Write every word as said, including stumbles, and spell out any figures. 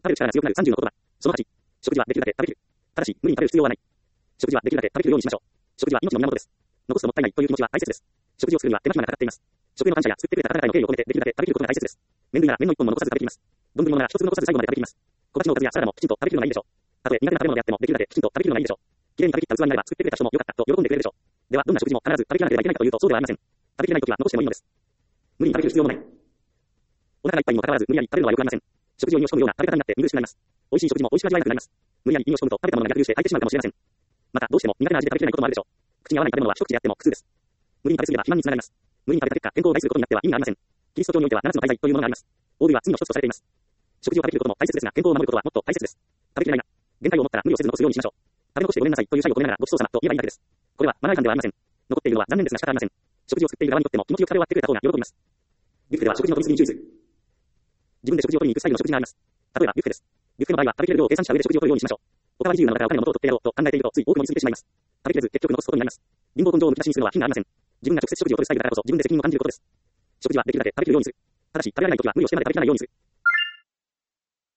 べる力が強くなるさんじゅうの言葉。そのはち、食事はできるだけ食べきる。ただし、無理に食べる必要はない。食事はできるだけ食べきるようにしましょう。食事は命の源です。残すともったいないという気持ちは大切です。食事を作るには手間暇がかかっています。食への感謝や作ってくれた方々への敬意を込めてできるだけ食べきることが大切です。麺類なら麺の一本も残さず食べきります。丼物なら一粒残さず最後まで食べきります。小鉢のおかずやサラダもきちんと食べきるのがいいでしょう。たとえ苦手な食べ物であってもできるだけきちんと食べきるのがいいでしょう。きれいに食べきった器になれば作ってくれた人も良かったと喜んでくれるでしょう。ではどんな食事も必ず食べきらなければいけないかというとそうではありません。食べきれないときは残してもいいのです。無理に食べきる必要もない。お腹がいっぱいにもかかわらず無理やり食べるのは良くありません。食事を胃に押し込むような食べ方になって見苦しくなります。美味しい食事も美味しく味わえなくなります。無理やり胃に押し込むと食べたものが逆流して空いてしまうかもしれません。またどうしても苦手な味で食べきれないこともあるでしょう。口に合わない食べ物は一口であっても苦痛です。無理に食べ過ぎれば肥満につながります。無理に食べた結果健康を害することになっては意味がありません。キリスト教においてはななつの大罪というものがあります。オールは罪の一つとされています。食事を食べきることも大切ですが健康を守ることはもっと大切です。食べきれないな。限界を持ったら無理をせず残すようにしましょう。食べ残してごめんなさいという謝意を込めながらごちそうさまと言えばいいだけです。これはマナー違反ではありません。残っているのは残念ですが仕方ありません。食事を作っている側にとっても気持ちよく食べ終わってくれた方が喜びます。ビュッフェでは食事の取り過ぎに注意する。自分で食事を取りに行くスタイルの食事があります。例えばビュッフェです。ビュッフェの場合は食べきれる量を計算した上で食事を取るようにしましょう。おかわり自由なのだからお金の元を取ってやろうと考えているとつい多く飲み過ぎてしまいます。食べきれず結局残すことになります。貧乏根性をむき出しにするのは品がありません。自分が直接食事を取るスタイルだからこそ自分で責任を感じることです。食事はできるだけ食べきるようにする。ただし食べられないときは無理をしてまで食べきらないようにする。